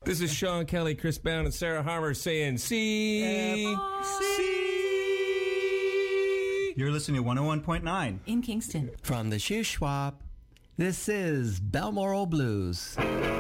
This is Sean Kelly, Chris Bound, and Sarah Harmer saying, see. You're listening to 101.9 in Kingston. From the Shoe Swap, this is Balmoral Blues.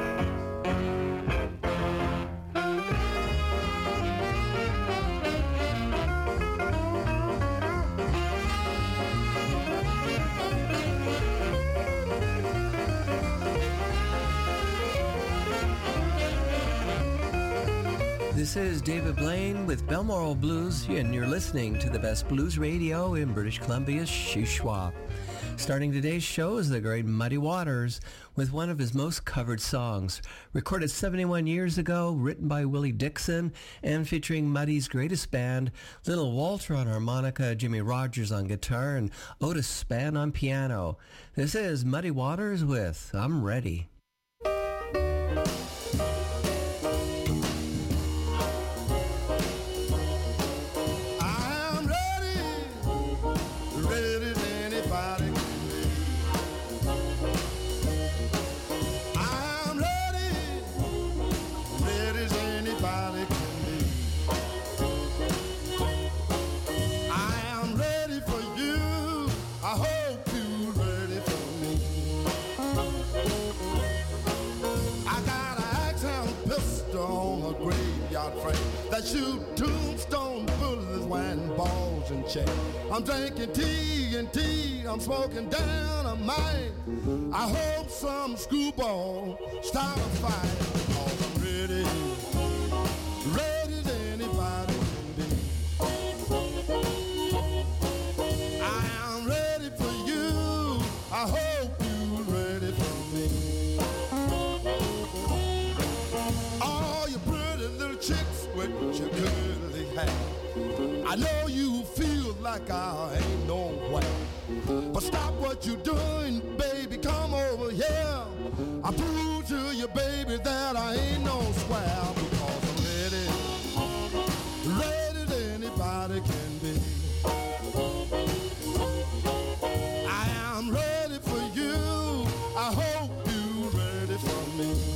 This is David Blaine with Balmoral Blues, and you're listening to the best blues radio in British Columbia's Shuswap. Starting today's show is the great Muddy Waters with one of his most covered songs. Recorded 71 years ago, written by Willie Dixon, and featuring Muddy's greatest band, Little Walter on harmonica, Jimmy Rogers on guitar, and Otis Spann on piano. This is Muddy Waters with I'm Ready. That shoot tombstone bullets, wine balls and chain. I'm drinking tea and tea, I'm smoking down a mine. I hope some screwball start a fight. Cause I'm ready, ready as anybody can be. I am ready for you, I hope you're ready for me. All you pretty little chicks with your curly hair, I know you feel like I ain't nowhere, but stop what you're doing, baby, come over here. I prove to you, baby, that I ain't no square, because I'm ready, ready as anybody can be. I am ready for you, I hope you're ready for me.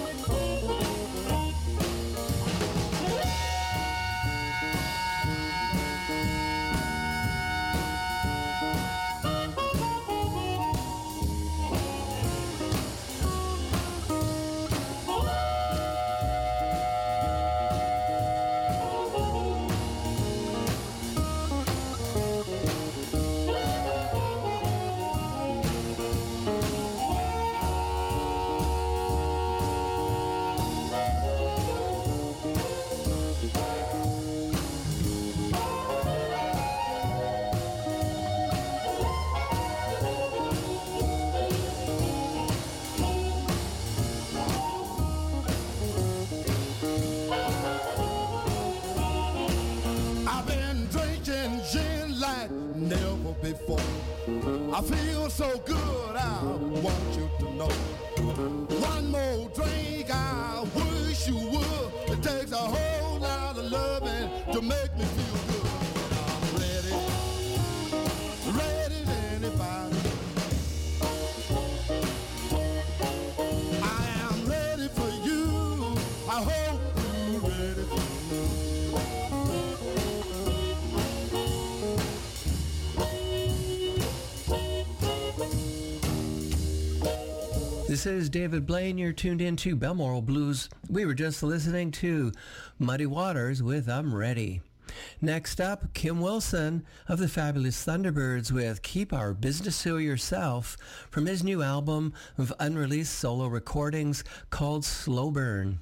Before. I feel so good, I want you to know. One more drink, I wish you would. It takes a whole lot of loving to make me feel good. I'm ready, ready as anybody. I am ready for you, I hope you're ready for me. This is David Blaine. You're tuned in to Balmoral Blues. We were just listening to Muddy Waters with I'm Ready. Next up, Kim Wilson of the Fabulous Thunderbirds with Keep Our Business to Yourself from his new album of unreleased solo recordings called Slow Burn.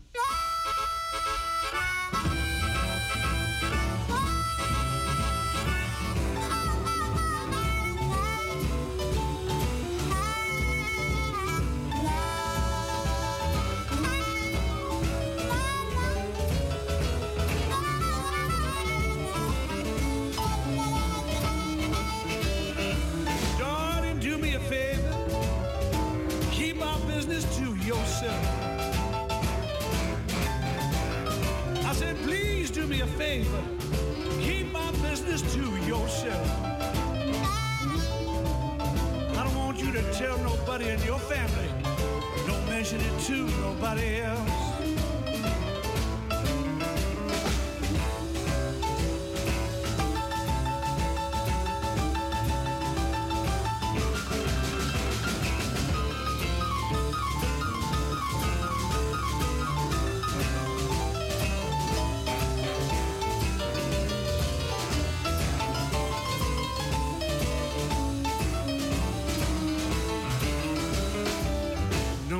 I said, please do me a favor, keep my business to yourself. I don't want you to tell nobody in your family, don't mention it to nobody else.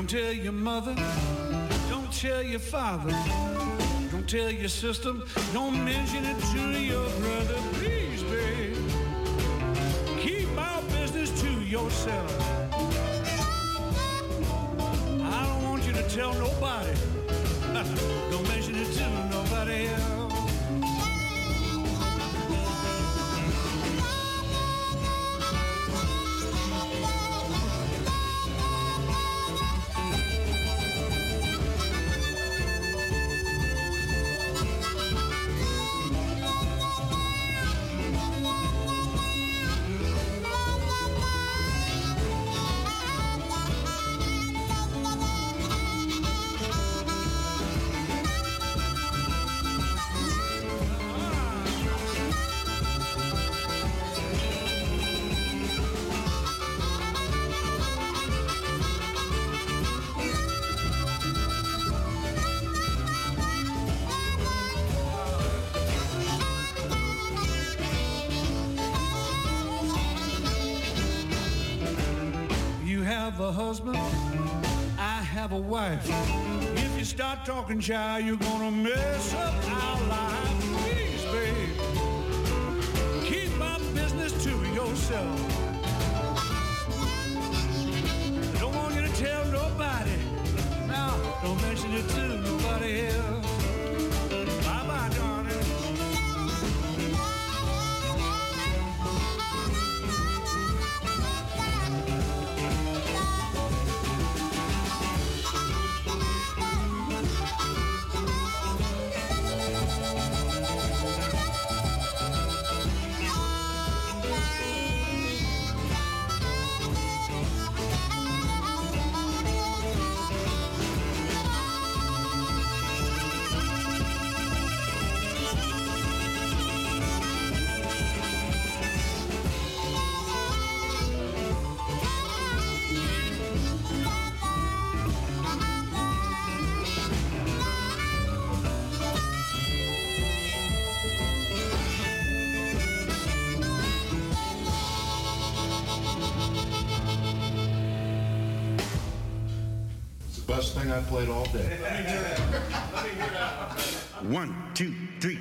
Don't tell your mother, don't tell your father, don't tell your sister, don't mention it to your brother. Please, babe, keep our business to yourself. I don't want you to tell nobody. Don't mention it to nobody else. A husband, I have a wife. If you start talking shy, you're gonna mess up our life. Please, babe, keep my business to yourself. I don't want you to tell nobody. Now, don't mention it to nobody else. Bye-bye, darling. Best thing I played all day. 1, 2, 3.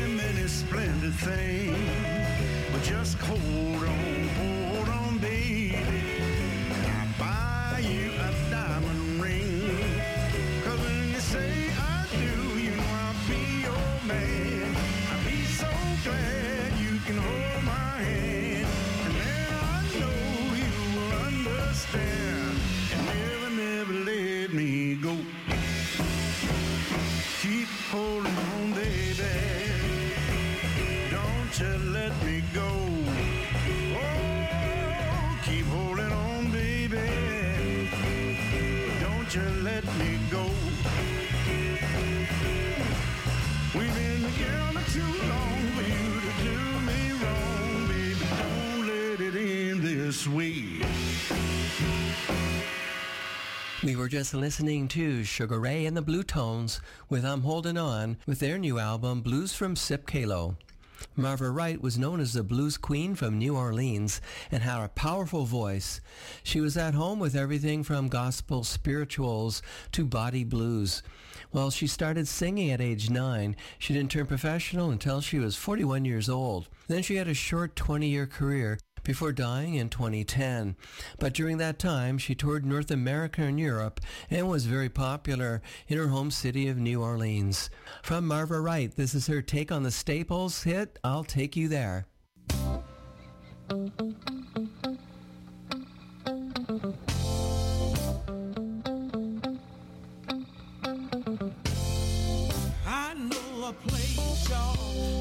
thing. But just hold on, baby. won't you let me go? We've been together too long for you to do me wrong, baby. Don't let it end this way. We were just listening to Sugar Ray and the Blue Tones with I'm Holding On with their new album Blues from Sip Kalo. Marva Wright was known as the blues queen from New Orleans and had a powerful voice. She was at home with everything from gospel spirituals to body blues. Well, she started singing at age 9. She didn't turn professional until she was 41 years old. Then she had a short 20-year career before dying in 2010. But during that time, she toured North America and Europe and was very popular in her home city of New Orleans. From Marva Wright, this is her take on the Staples hit, I'll Take You There. I know a place, y'all.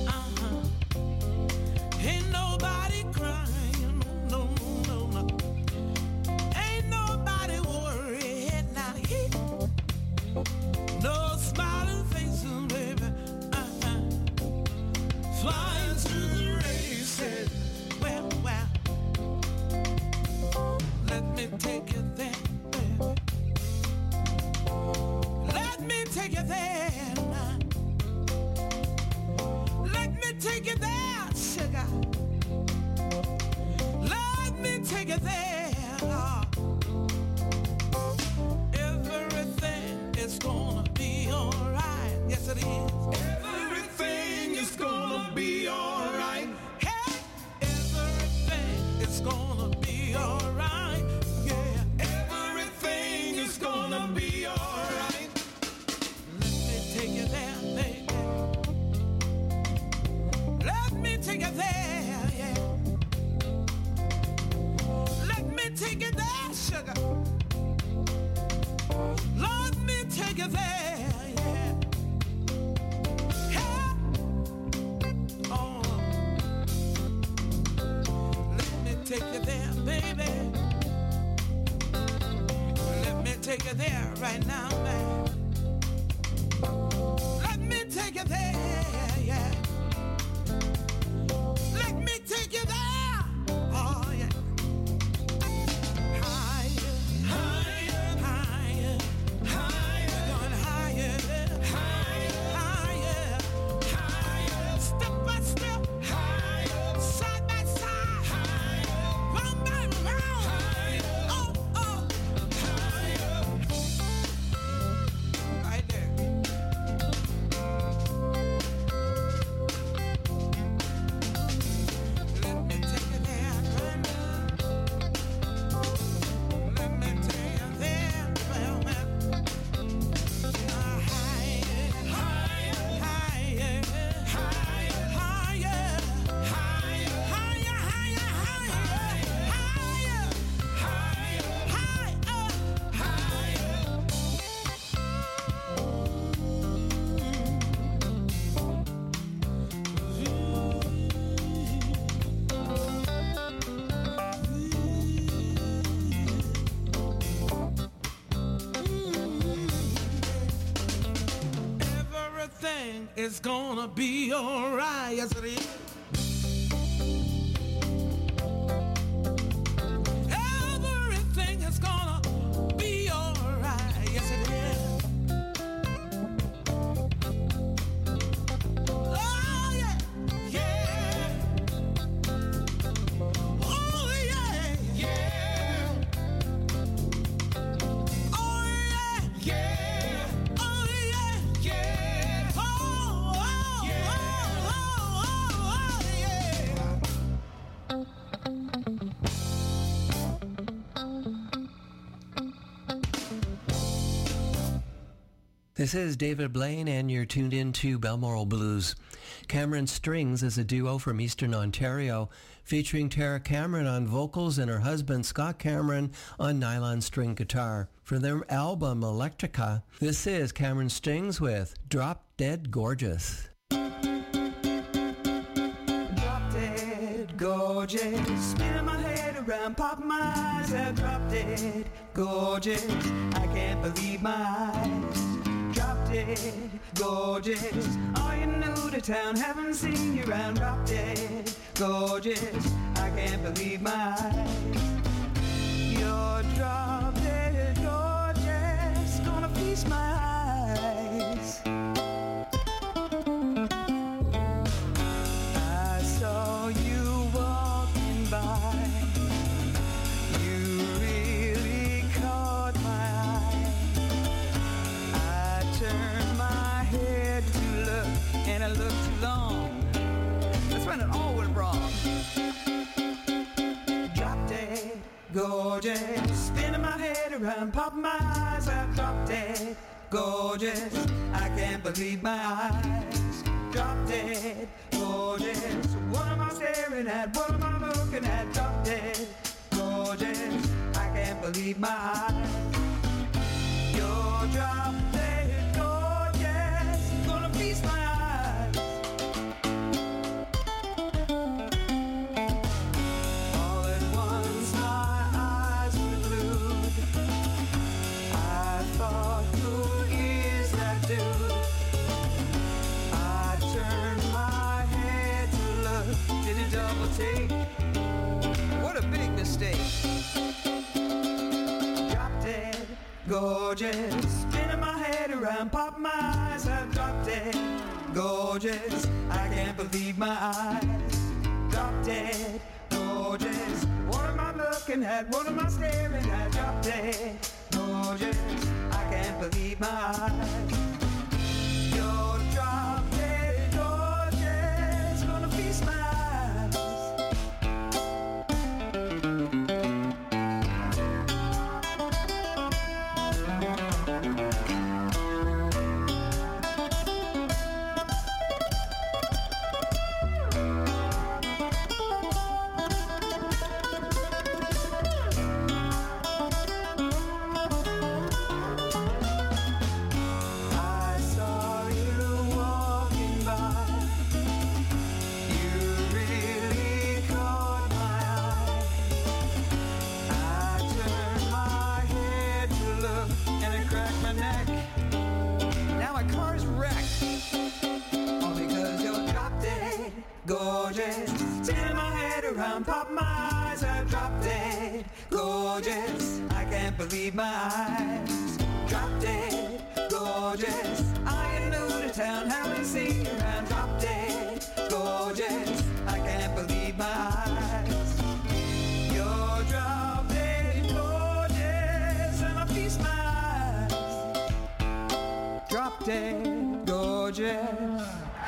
Ain't nobody crying, no, no, no. Ain't nobody worried now. No smiling faces, baby. Flying through the races. Well, let me take you there, baby. Let me take you there now. Let me take you there, sugar. Let me take you there. Everything is gonna be alright. Yes, it is. Everything is gonna be alright. Hey, everything is gonna be alright. Yeah, everything is gonna be alright. Let me take you there, baby. Let me take you there, yeah. Let me take you there, sugar. Let me take you there, yeah. Yeah. Oh. Let me take you there, baby. Let me take you there right now, man. Let me take you there, yeah. Let me take you there. Oh, yeah. Higher, higher, higher, higher, going higher, higher, higher, higher, step by step, higher, side by side, higher, round by round, higher, oh, oh, higher, right there. Let me take you there right now. Let me take you there, well, well. Higher, higher, higher, higher, higher, higher, higher, higher, everything is gonna be alright. Yes, it is. Everything is gonna be alright. Yes, it is. Oh, yeah. Yeah. Oh, yeah. Yeah. Oh, yeah. Yeah. Oh, yeah. Yeah. Oh, oh, yeah. Oh, oh, oh, This is David Blaine, and you're tuned in to Balmoral Blues. Cameron Strings is a duo from Eastern Ontario, featuring Tara Cameron on vocals and her husband Scott Cameron on nylon string guitar. For their album Electrica, this is Cameron Strings with Drop Dead Gorgeous. Drop dead gorgeous, spinning my head around, pop my eyes, I drop dead gorgeous. I can't believe my eyes. Drop dead gorgeous. Are you new to town? Haven't seen you around. Drop dead gorgeous. I can't believe my eyes. You're drop dead gorgeous. Gonna feast my eyes. I saw you walking by. You really caught my eye. I turned my head to look, and I looked too long. That's when it all went wrong. Drop dead gorgeous, spinning my head around, popping my eyes out. Drop dead gorgeous, I can't believe my eyes. Drop dead gorgeous, what am I staring at? What am I looking at? Drop dead gorgeous, I can't believe my eyes. You're drop dead gorgeous, gonna feast my eyes. All at once my eyes were glued. I thought, who is that dude? I turned my head to look, did a double take. What a big mistake. Drop dead gorgeous, spinning my head around, pop my eyes out. Drop dead gorgeous, I can't believe my eyes. Drop dead gorgeous, what am I looking at? What am I staring at? Drop dead gorgeous, I can't believe my eyes. You're drop dead gorgeous, gonna feast my eyes. I saw you walking by. You really caught my eye. I turned my head to look, and I cracked my neck. Now my car's wrecked. All because you're drop dead gorgeous, spinning my head around, pop my eyes out. Drop dead gorgeous, I can't believe my eyes. Drop dead gorgeous, I am new to town, haven't seen you around. Drop dead gorgeous, I can't believe my eyes. You're drop dead gorgeous, and I feast my eyes. Drop dead gorgeous.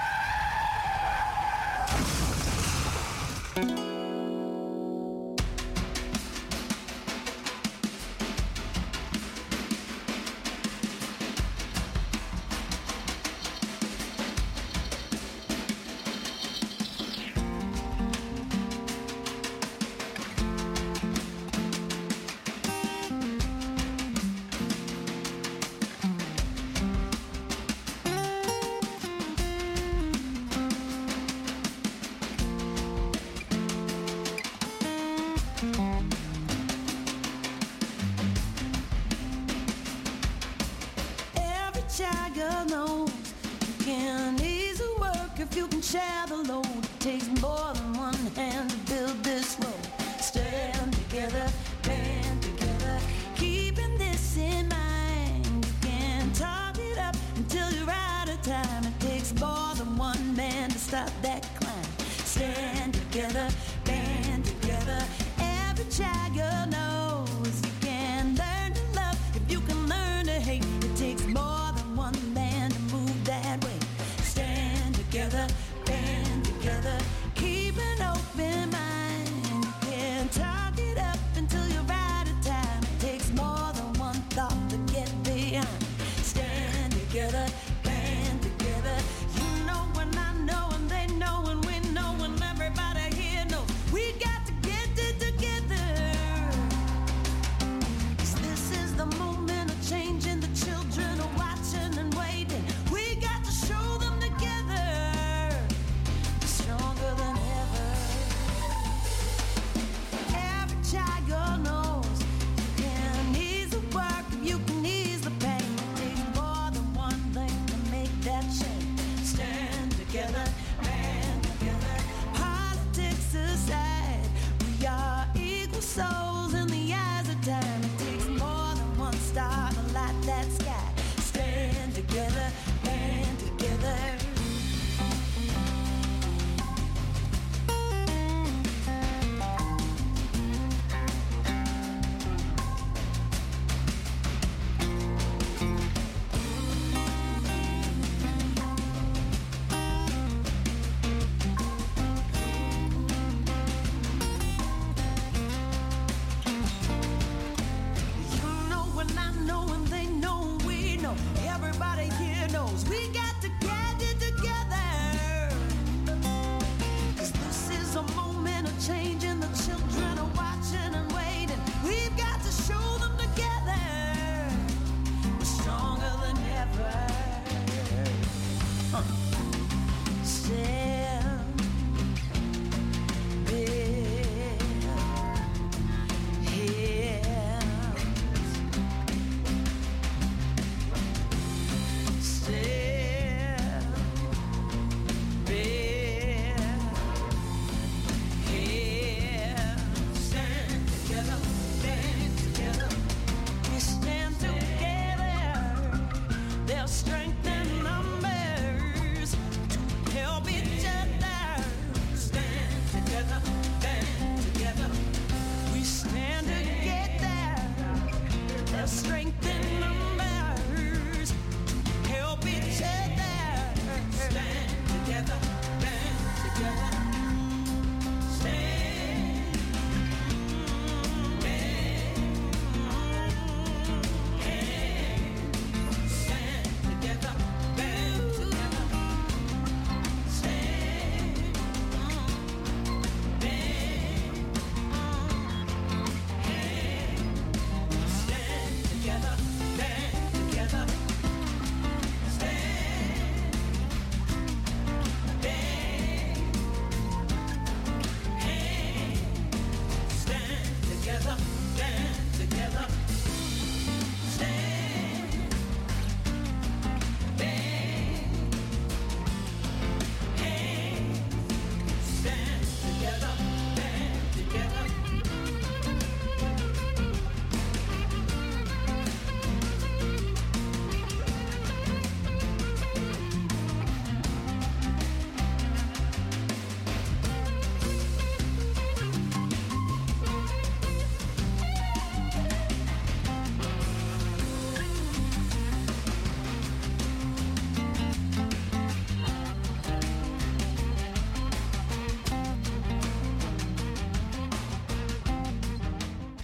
Every child girl knows you can easily work if you can share the load. It takes more than one hand to build this road. Stand together, band together, keeping this in mind. You can talk it up until you're out of time. It takes more than one man to stop that climb. Stand together, band together. Every child girl knows you can learn to love if you can learn to hate. It takes more than one man to move that way. Stand together, band together, keep an open mind. You can talk it up until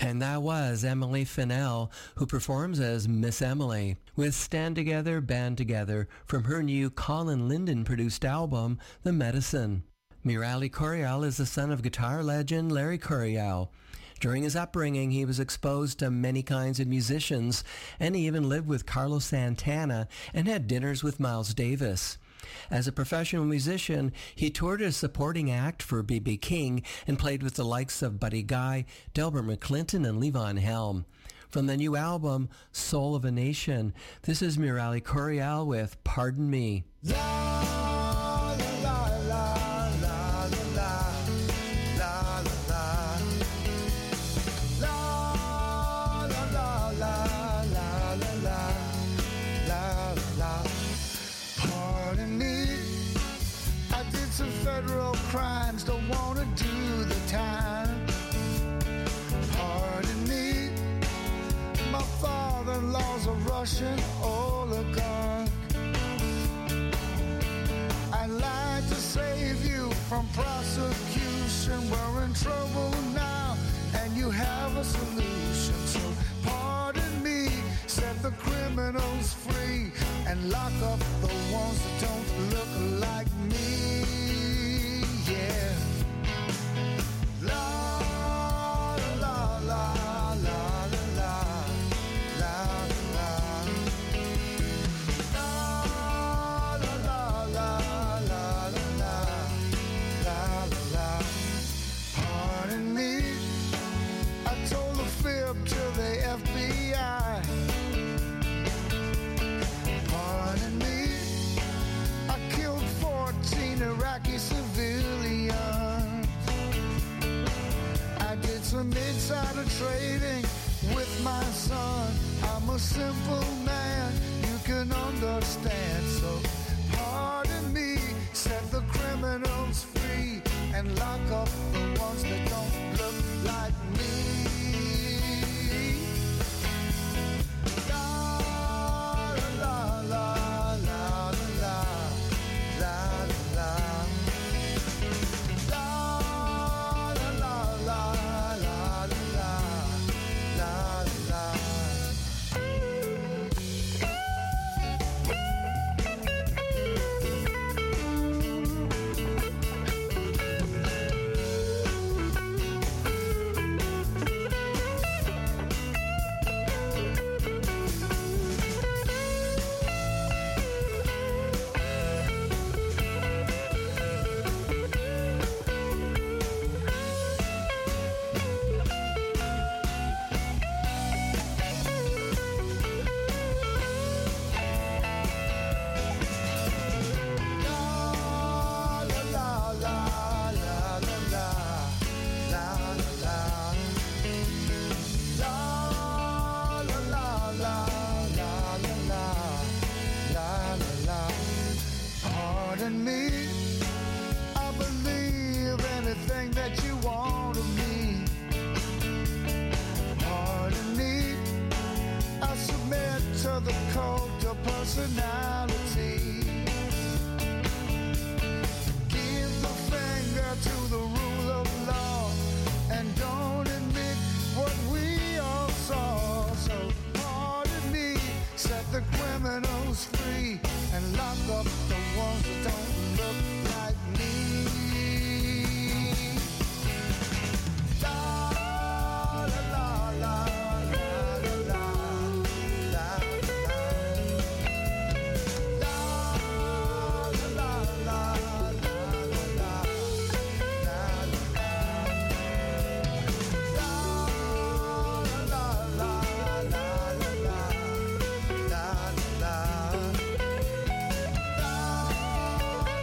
And that was Emily Fennell, who performs as Miss Emily, with Stand Together, Band Together, from her new Colin Linden-produced album, The Medicine. Murali Coryell is the son of guitar legend Larry Coryell. During his upbringing, he was exposed to many kinds of musicians, and he even lived with Carlos Santana and had dinners with Miles Davis. As a professional musician, he toured as supporting act for B.B. King and played with the likes of Buddy Guy, Delbert McClinton, and Levon Helm. From the new album, Soul of a Nation, this is Murali Coryell with Pardon Me. Federal crimes, don't want to do the time. Pardon me, my father-in-law's a Russian oligarch. I'd like to save you from prosecution. We're in trouble now, and you have a solution. So pardon me, set the criminals free, and lock up the ones that don't look like me. Yeah. La la la la la la la la la la la la la la. Pardon me, I told a fib to the FBI. Pardon me, I killed 14 Iraqi civilians. I did some insider trading with my son. I'm a simple man, you can understand. So pardon me, set the criminals free, and lock up the ones that don't look like me. Pardon me, I believe anything that you want of me. Pardon me, I submit to the cult of personality. Give the finger to the rule of law, and don't admit what we all saw. So pardon me, set the criminals free, and lock up the ones that don't look like me. La la la la la la la la la la la.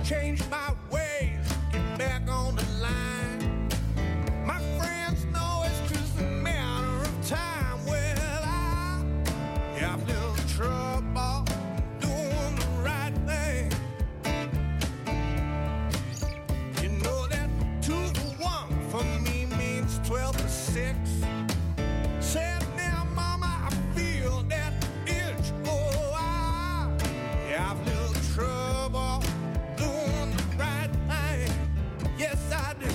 change my ways, get back on the line. My friends know it's just a matter of time. Well, I have little trouble doing the right thing. You know that 2 for 1 for me means 12 for 6. Said now, mama, I feel that itch. Oh, I have little trouble doing the right thing. Yes, I do.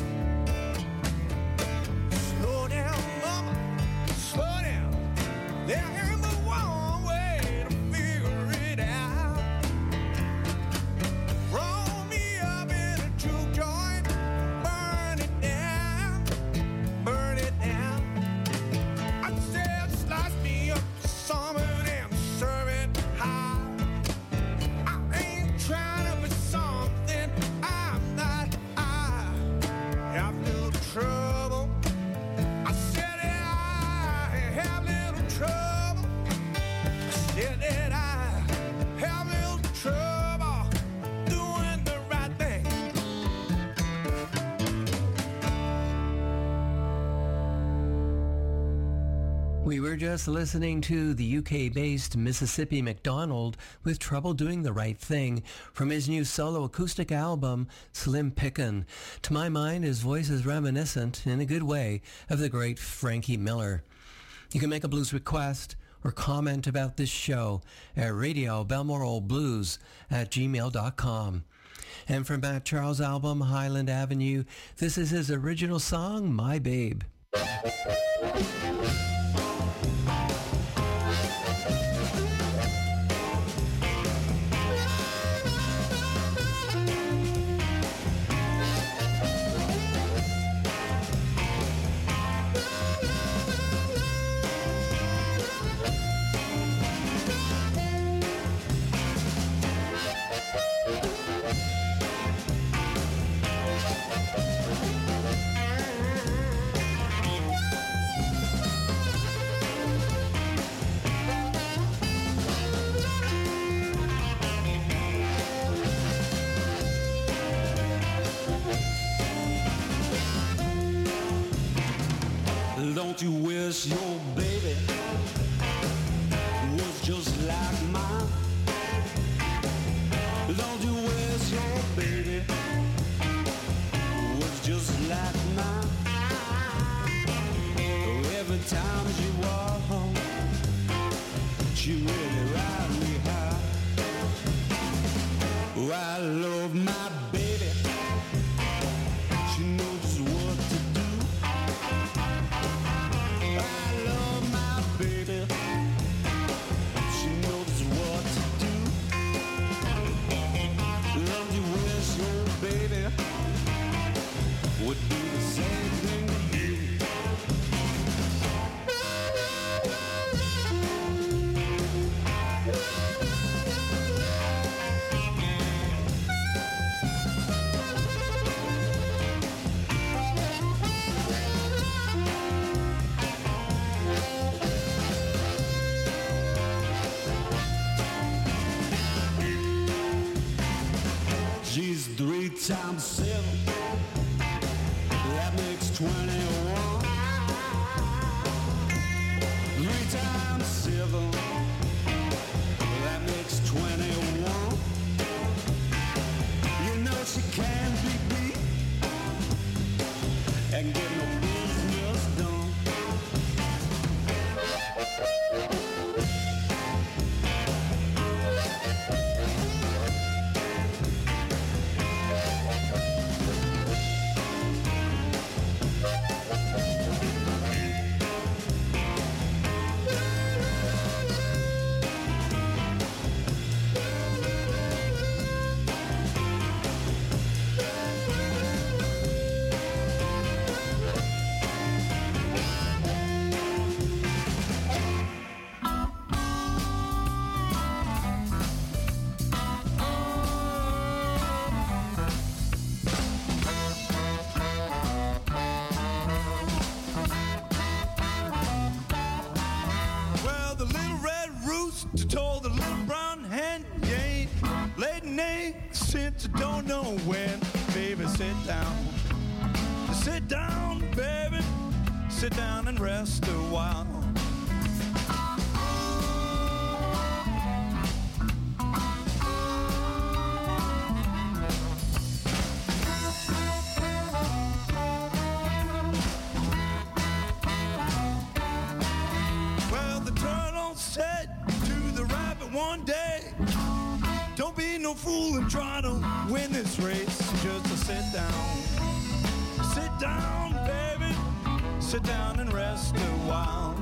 Slow down, mama, slow down. There ain't but one way to figure it out. Roll me up in a juke joint, burn it down, burn it down. I said slice me up some and serve it hot. I ain't trying to be something I'm not. I have little trouble. I said that I have little trouble. I said that I have little trouble doing the right thing. We were just listening to the UK-based Mississippi McDonald with Trouble Doing the Right Thing from his new solo acoustic album, Slim Pickin'. To my mind, his voice is reminiscent, in a good way, of the great Frankie Miller. You can make a blues request or comment about this show at radiobalmoralblues@gmail.com. And from Matt Charles' album, Highland Avenue, this is his original song, My Babe. Don't you wish your baby was just like mine? Don't you wish your baby was just like mine? Every time she walk home, she really ride me high. Oh, I love my baby. She knows what to do. I love my baby. She knows what to do. Love you wish your baby would do the same thing to you. She's 3 times 7. That makes 21. 3 times 7. That makes 21. You know she can't be beat and get no business done. make sense, I don't know when. Baby, sit down. Sit down, baby. Sit down and rest a while. Well, the turtle said to the rabbit one day, don't be no fool and try to win this race. Just sit down. Sit down, baby. Sit down and rest a while.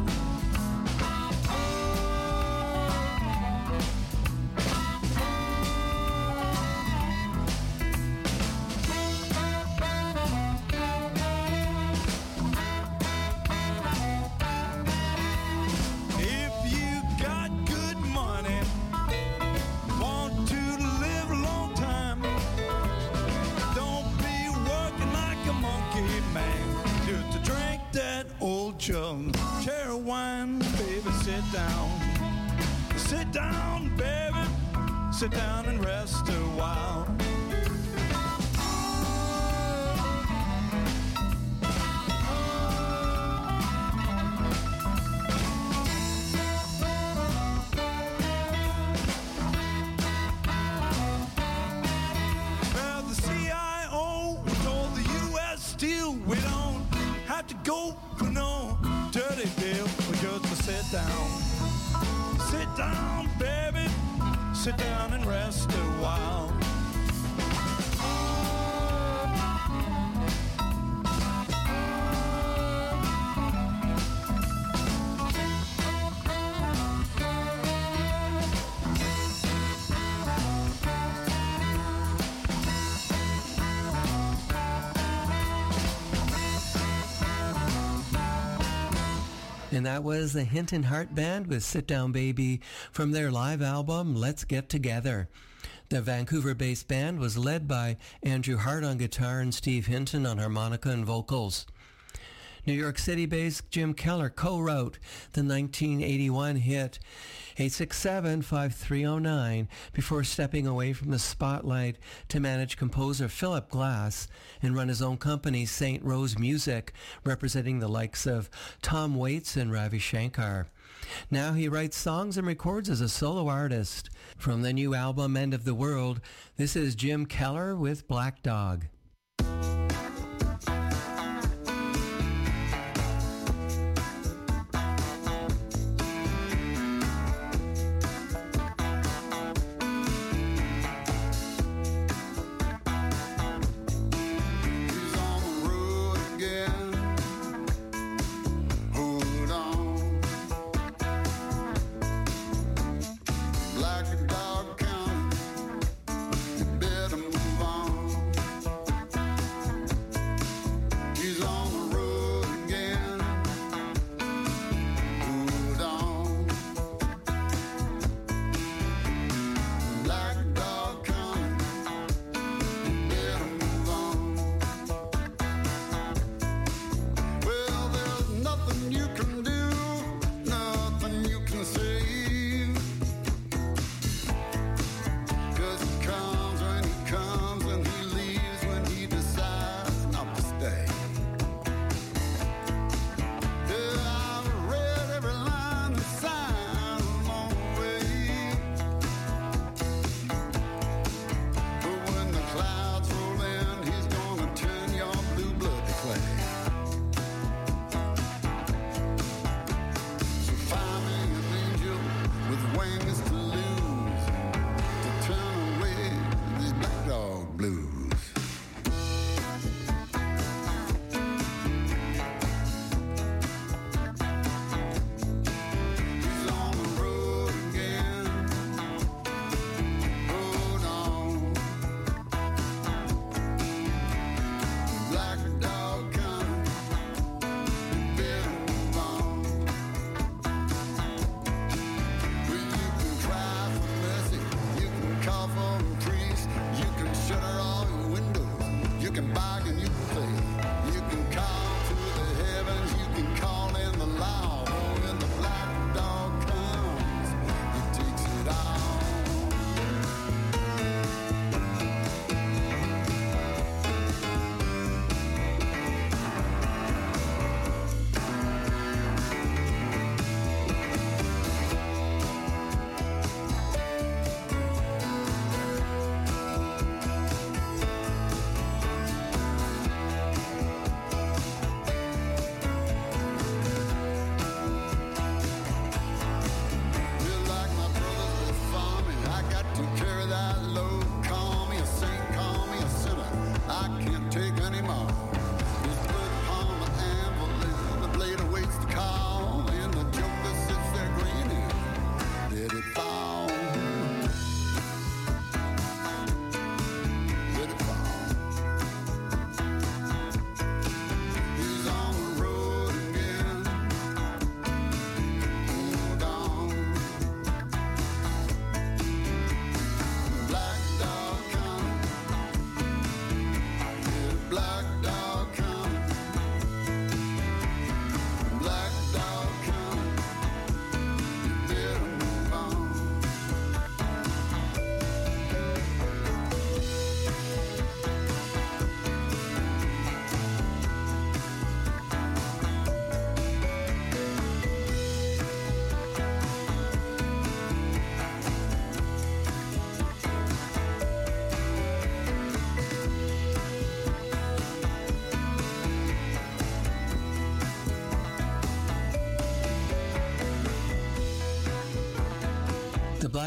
If you got good money, want to live a long time, don't be working like a monkey, man. Just to drink that old chum cherry wine, baby, sit down. Sit down, baby. Sit down and rest a while. Well, the CIO told the U.S. Steel we don't have to go for no dirty deal. We just sit down. Sit down, baby. Sit down and rest a while. And that was the Hinton Heart Band with Sit Down Baby from their live album, Let's Get Together. The Vancouver-based band was led by Andrew Hart on guitar and Steve Hinton on harmonica and vocals. New York City-based Jim Keller co-wrote the 1981 hit 867-5309 before stepping away from the spotlight to manage composer Philip Glass and run his own company, St. Rose Music, representing the likes of Tom Waits and Ravi Shankar. Now he writes songs and records as a solo artist. From the new album End of the World, this is Jim Keller with Black Dog. Like a dog counting, you better move on.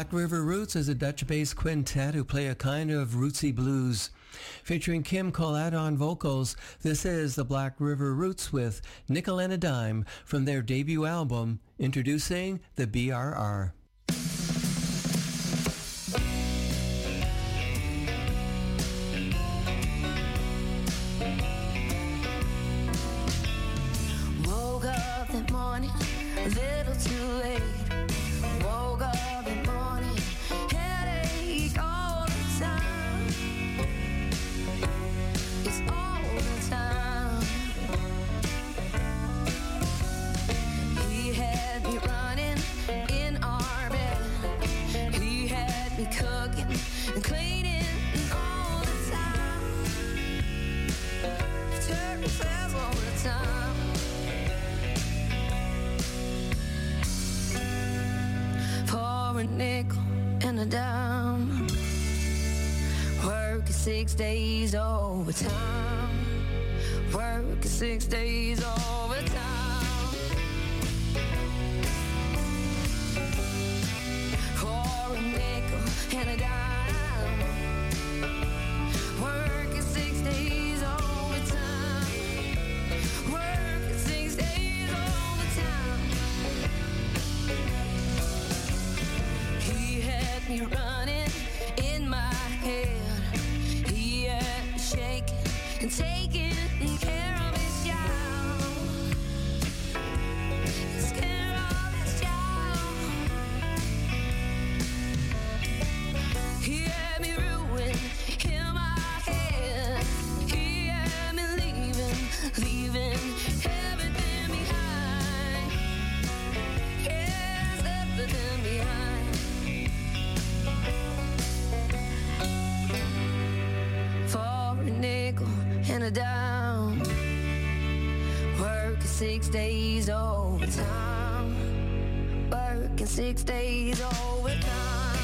Black River Roots is a Dutch-based quintet who play a kind of rootsy blues. Featuring Kim Collette on vocals, this is the Black River Roots with Nickel and a Dime from their debut album, introducing the BRR. Woke up that morning a little too late. Woke up that morning, headache all the time. It's all the time. He had me running in our bed. He had me cooking and cleaning all the time. Turkey says all the time. For a nickel and a dime, working 6 days overtime, working 6 days overtime. For a nickel and a dime, working 6 days overtime, working 6 days overtime. He had me running in my head. He had me shaking and taking care of his child. He's care of his child. He had me ruined in my head. He had me leaving everything behind. Yes, everything behind. For a nickel and a dime, working 6 days overtime, working 6 days overtime.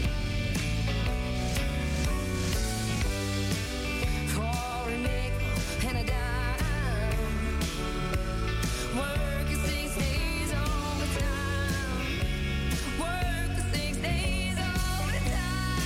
For a nickel and a dime, working 6 days overtime, working 6 days overtime.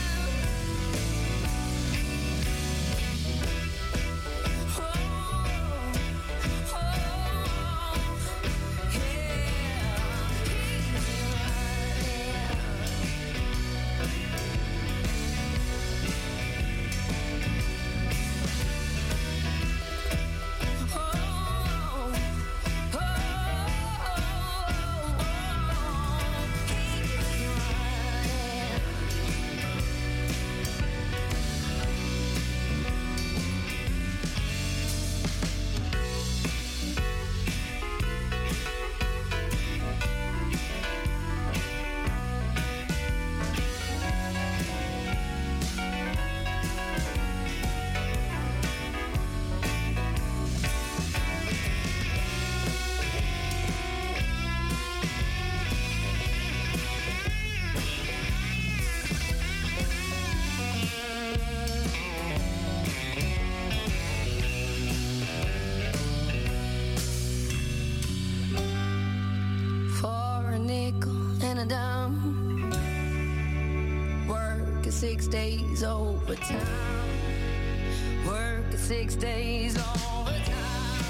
For a nickel and a dime, working 6 days overtime, working 6 days overtime.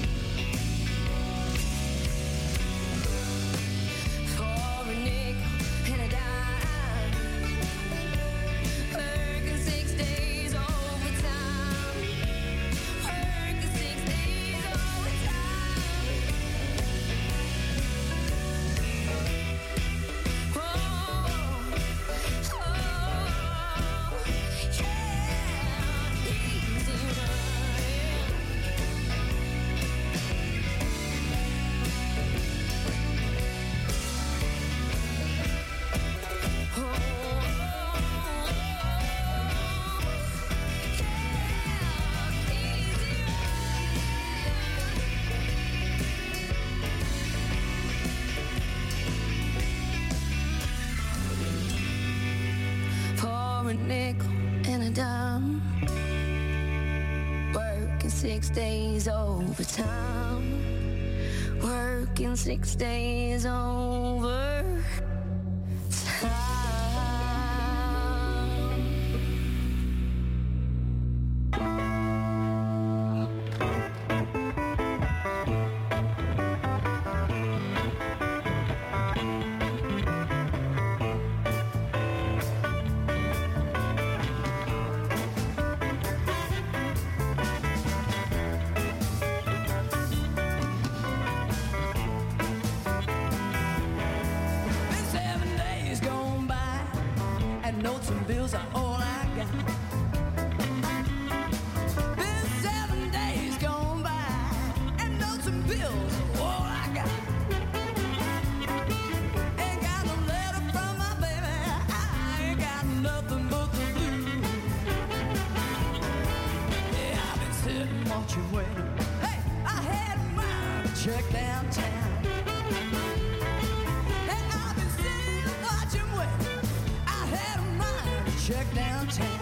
For a nickel and a dime, working 6 days overtime, working 6 days overtime. For a nickel and a dime, working 6 days overtime, working 6 days overtime. watching when, hey, I had mine check downtown. Hey, I've been sitting watching when I had mine check downtown.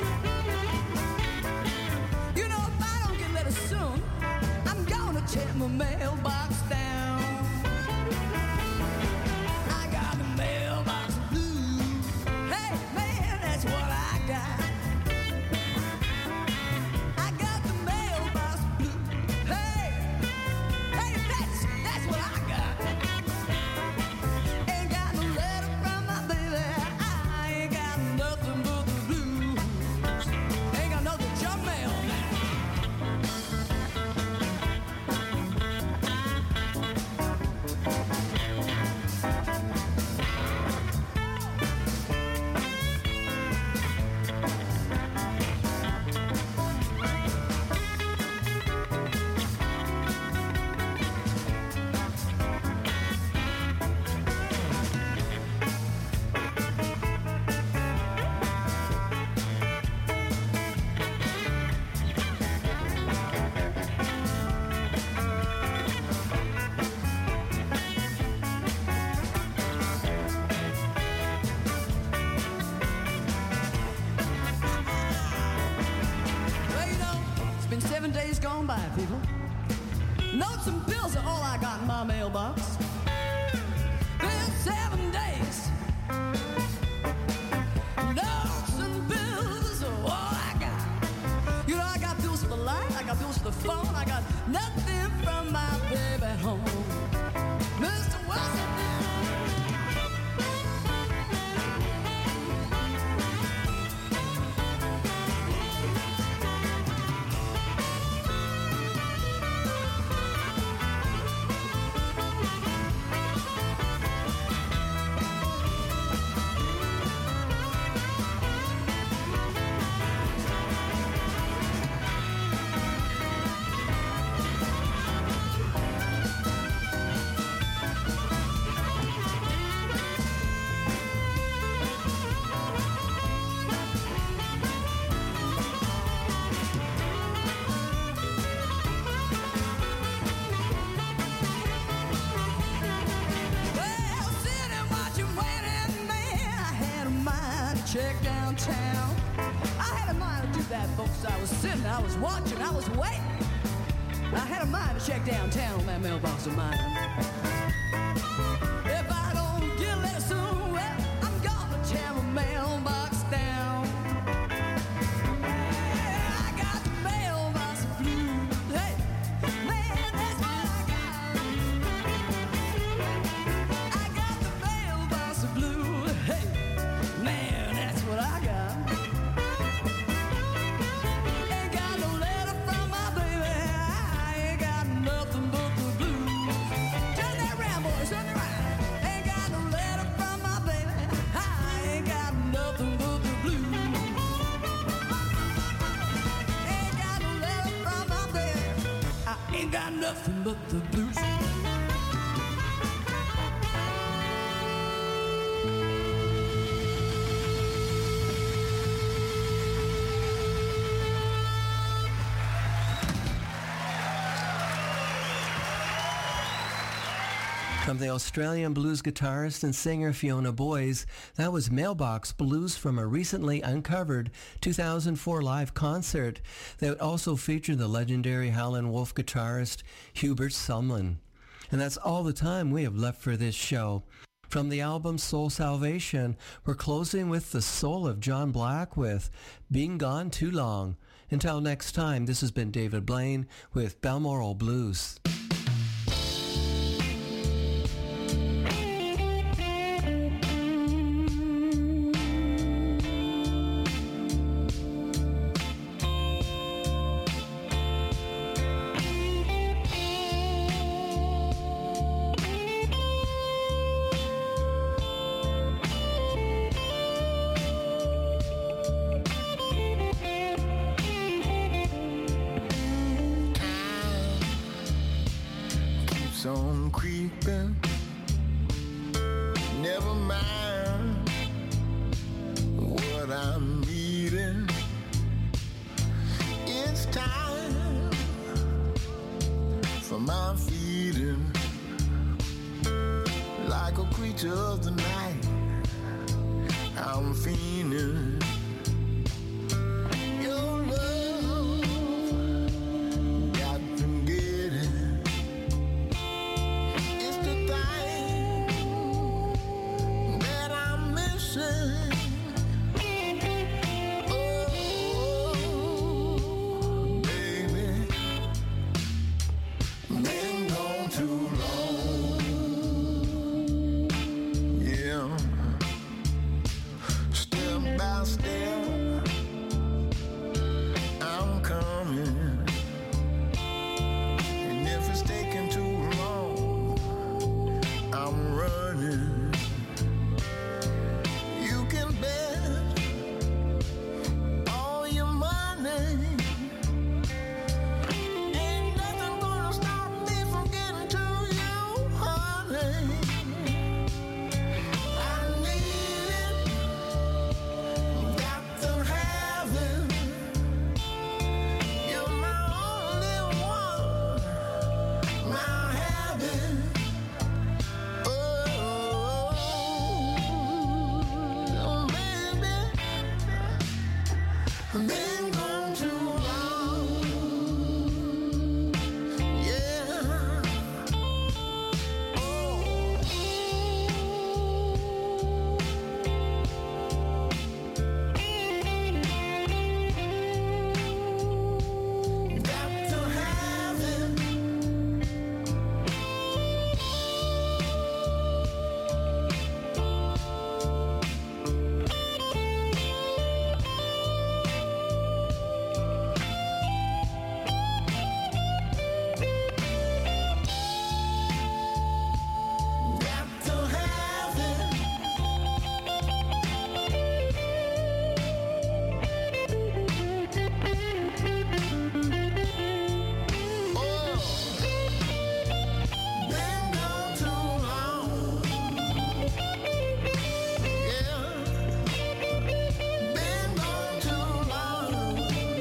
You know, if I don't get letter soon, I'm gonna take my mailbox down. I got the mailbox blues. Hey, man, that's what I got. I got the mailbox blues. Hey, hey, that's what I got. Ain't got no letter from my baby. I ain't got nothing but the blues. Ain't got nothing but junk mail now. Well, you know, it's been 7 days gone by, people. Notes and bills are all I got in my mailbox. Been 7 days. Notes and bills are all I got. You know, I got bills for the light, I got bills for the phone, I got nothing from my baby home. Mr. Wilson. Well, sitting watching, waiting, man, I had a mind to check downtown. I had a mind to do that, folks. I was sitting, I was watching, I was waiting. I had a mind to check downtown on that mailbox of mine. If I don't get a letter soon, well, I'm gonna tear my mailbox down. I got the mailbox blues. Hey, man, that's what I got. I got the mailbox blues. Hey, man, that's what I got. Ain't got no letter from my baby. I ain't got nothing but the blues. Turn that around, boys, turn it around. Ain't got no letter from my baby. I ain't got nothing but the blues. Ain't got no letter from my baby. I ain't got nothing but the blues. From the Australian blues guitarist and singer Fiona Boyes, that was Mailbox Blues from a recently uncovered 2004 live concert that also featured the legendary Howlin' Wolf guitarist Hubert Sumlin. And that's all the time we have left for this show. From the album Soul Salvation, we're closing with the soul of John Black with Being Gone Too Long. Until next time, this has been David Blaine with Balmoral Blues. On creeping, never mind what I'm eating. It's time heat of the night, I'm feeling your love. Got to get it. It's the thing that I'm missing. Oh, baby, been gone too long. Yeah. Step by step, I'm coming. And if it's taking too long, I'm running. You can bet all your money. Ain't nothing gonna stop me from getting to you, honey. I need it, got to have it. You're my only one, my habit. Oh, baby, been gone too long. Yeah. Got to have it. Got to have it. Oh, been gone too long. Yeah, been gone too long.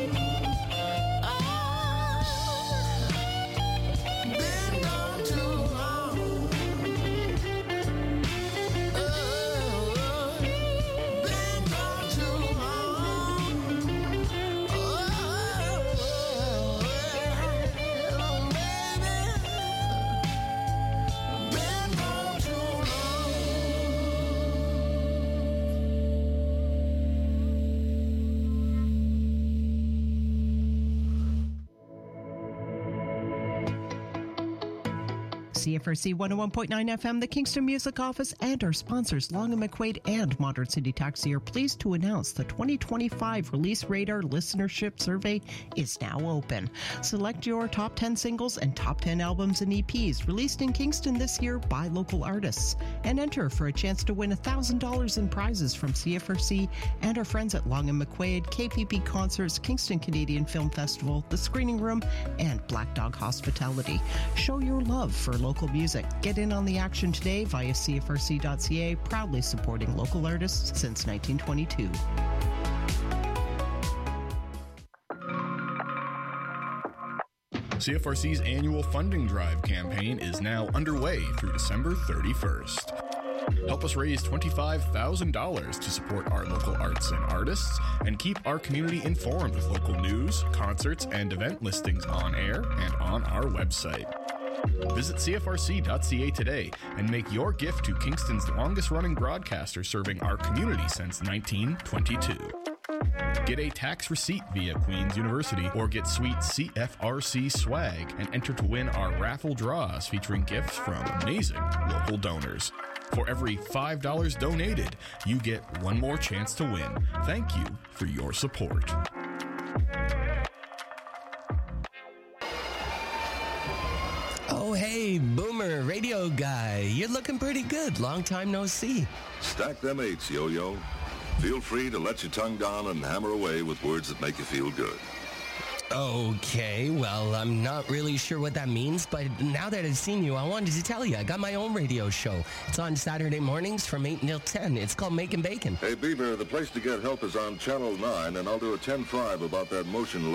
Been gone too long. Been gone too long. Baby, been gone too CFRC 101.9 FM, the Kingston Music Office, and our sponsors, Long & McQuaid and Modern City Taxi, are pleased to announce the 2025 Release Radar Listenership Survey is now open. Select your top 10 singles and top 10 albums and EPs released in Kingston this year by local artists, and enter for a chance to win $1,000 in prizes from CFRC and our friends at Long & McQuaid, KPP Concerts, Kingston Canadian Film Festival, The Screening Room, and Black Dog Hospitality. Show your love for local music. Get in on the action today via CFRC.ca, proudly supporting local artists since 1922. CFRC's annual funding drive campaign is now underway through December 31st. Help us raise $25,000 to support our local arts and artists and keep our community informed with local news, concerts, and event listings on air and on our website. Visit CFRC.ca today and make your gift to Kingston's longest-running broadcaster serving our community since 1922. Get a tax receipt via Queen's University or get sweet CFRC swag and enter to win our raffle draws featuring gifts from amazing local donors. For every $5 donated, you get one more chance to win. Thank you for your support. Oh, hey, Boomer, radio guy. You're looking pretty good. Long time no see. Stack them eights, Yo-Yo. Feel free to let your tongue down and hammer away with words that make you feel good. Okay, well, I'm not really sure what that means, but now that I've seen you, I wanted to tell you, I got my own radio show. It's on Saturday mornings from 8 until 10. It's called Making Bacon. Hey, Bieber, the place to get help is on Channel 9, and I'll do a 10-5 about that motion